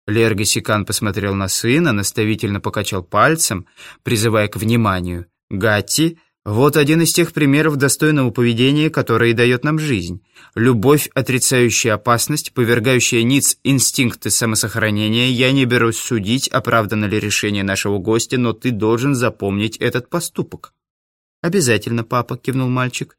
Лергаси Кан посмотрел на сына, наставительно покачал пальцем, призывая к вниманию. «Гатти, вот один из тех примеров достойного поведения, которое дает нам жизнь. Любовь, отрицающая опасность, повергающая ниц инстинкты самосохранения. Я не берусь судить, оправдано ли решение нашего гостя, но ты должен запомнить этот поступок». «Обязательно, папа», — кивнул мальчик.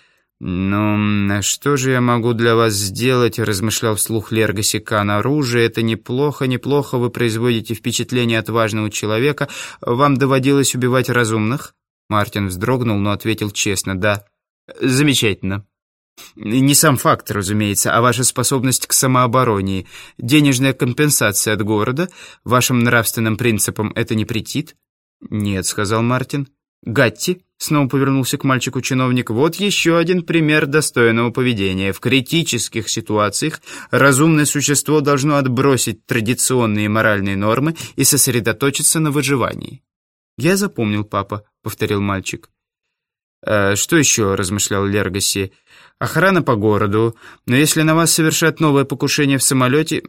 «Ну, что же я могу для вас сделать?» — размышлял вслух Лергаси Кан. «Оружие — это неплохо, неплохо. Вы производите впечатление отважного человека. Вам доводилось убивать разумных?» Мартин вздрогнул, но ответил честно: «Да». «Замечательно. Не сам факт, разумеется, а ваша способность к самообороне. Денежная компенсация от города. Вашим нравственным принципам это не претит?» «Нет», — сказал Мартин. «Гатти», — снова повернулся к мальчику чиновник, «вот еще один пример достойного поведения. В критических ситуациях разумное существо должно отбросить традиционные моральные нормы и сосредоточиться на выживании». «Я запомнил, папа», — повторил мальчик. «Что еще?» — размышлял Лергаси. «Охрана по городу. Но если на вас совершат новое покушение в самолете...»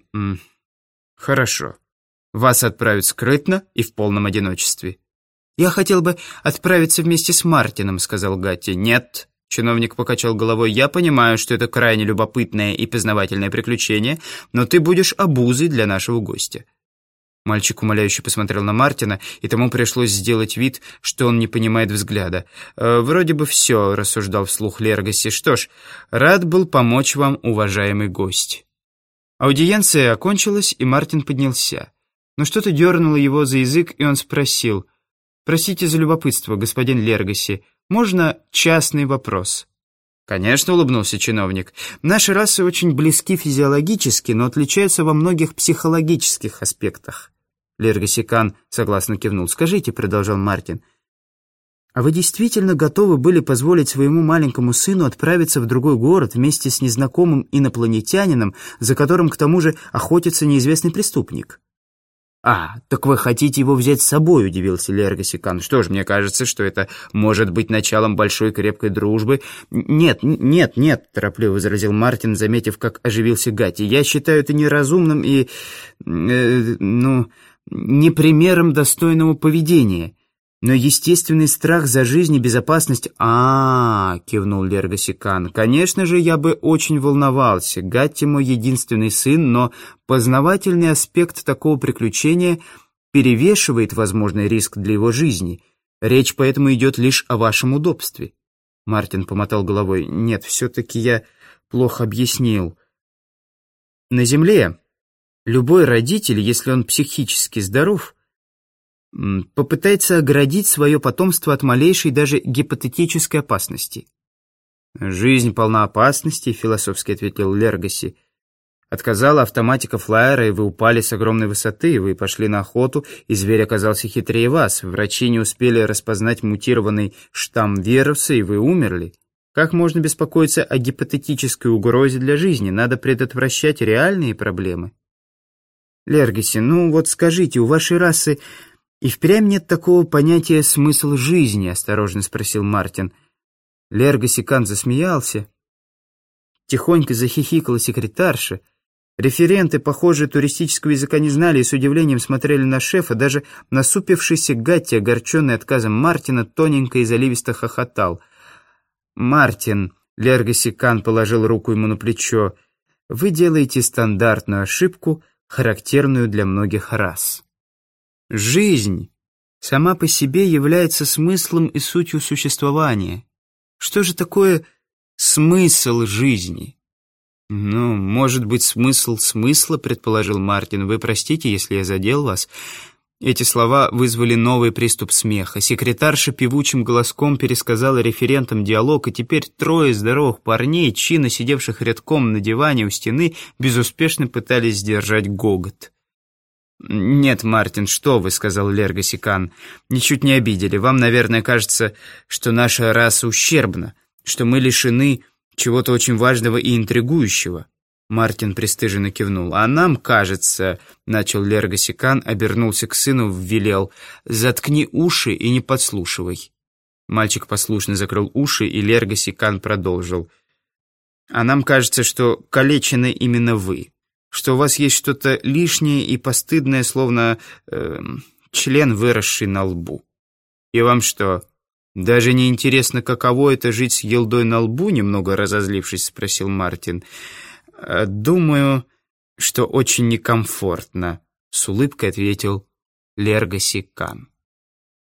«Хорошо. Вас отправят скрытно и в полном одиночестве». «Я хотел бы отправиться вместе с Мартином», — сказал Гатти. «Нет», — чиновник покачал головой, «я понимаю, что это крайне любопытное и познавательное приключение, но ты будешь обузой для нашего гостя». Мальчик умоляюще посмотрел на Мартина, и тому пришлось сделать вид, что он не понимает взгляда. «Вроде бы все», — рассуждал вслух Лергаси. «Что ж, рад был помочь вам, уважаемый гость». Аудиенция окончилась, и Мартин поднялся. Но что-то дернуло его за язык, и он спросил: «Простите за любопытство, господин Лергаси, можно частный вопрос?» «Конечно», — улыбнулся чиновник. «Наши расы очень близки физиологически, но отличаются во многих психологических аспектах». Лергаси Кан согласно кивнул. «Скажите», — продолжал Мартин, «а вы действительно готовы были позволить своему маленькому сыну отправиться в другой город вместе с незнакомым инопланетянином, за которым к тому же охотится неизвестный преступник?» Так вы хотите его взять с собой?» — удивился Лергаси Кан. «Что ж, мне кажется, что это может быть началом большой крепкой дружбы». «Нет», — торопливо возразил Мартин, заметив, как оживился Гатти. «Я считаю это неразумным и... не примером достойного поведения. Но естественный страх за жизнь и безопасность...» кивнул Лергаси Кан. «Конечно же, я бы очень волновался. Гатти мой единственный сын, но познавательный аспект такого приключения перевешивает возможный риск для его жизни. Речь поэтому идет лишь о вашем удобстве». Мартин помотал головой. «Нет, все-таки я плохо объяснил. На Земле любой родитель, если он психически здоров, попытается оградить свое потомство от малейшей даже гипотетической опасности». «Жизнь полна опасностей», — философски ответил Лергаси. «Отказала автоматика флайера, и вы упали с огромной высоты, вы пошли на охоту, и зверь оказался хитрее вас. Врачи не успели распознать мутированный штамм вируса, и вы умерли. Как можно беспокоиться о гипотетической угрозе для жизни? Надо предотвращать реальные проблемы». «Лергаси, вот скажите, у вашей расы и впрямь нет такого понятия «смысл жизни»?» — осторожно спросил Мартин. Лергаси Кан засмеялся. Тихонько захихикала секретарша. Референты, похоже, туристического языка не знали и с удивлением смотрели на шефа. Даже насупившийся Гатти, огорченный отказом Мартина, тоненько и заливисто хохотал. «Мартин», — Лергаси Кан положил руку ему на плечо, — «вы делаете стандартную ошибку, характерную для многих рас. Жизнь сама по себе является смыслом и сутью существования. Что же такое смысл жизни?» «Может быть, смысл смысла», — предположил Мартин. «Вы простите, если я задел вас». Эти слова вызвали новый приступ смеха. Секретарша певучим голоском пересказала референтам диалог, и теперь трое здоровых парней, чинно сидевших рядком на диване у стены, безуспешно пытались сдержать гогот. «Нет, Мартин, что вы», — сказал Лергаси Кан, — «ничуть не обидели. Вам, наверное, кажется, что наша раса ущербна, что мы лишены чего-то очень важного и интригующего». Мартин пристыженно кивнул. «А нам кажется», — начал Лергаси Кан, обернулся к сыну, велел: «Заткни уши и не подслушивай». Мальчик послушно закрыл уши, и Лергаси Кан продолжил: «А нам кажется, что калечены именно вы. что у вас есть что-то лишнее и постыдное, словно член, выросший на лбу. И вам что, даже не интересно, каково это жить с елдой на лбу?» Немного разозлившись, спросил Мартин. «Думаю, что очень некомфортно», — с улыбкой ответил Лергаси Кан.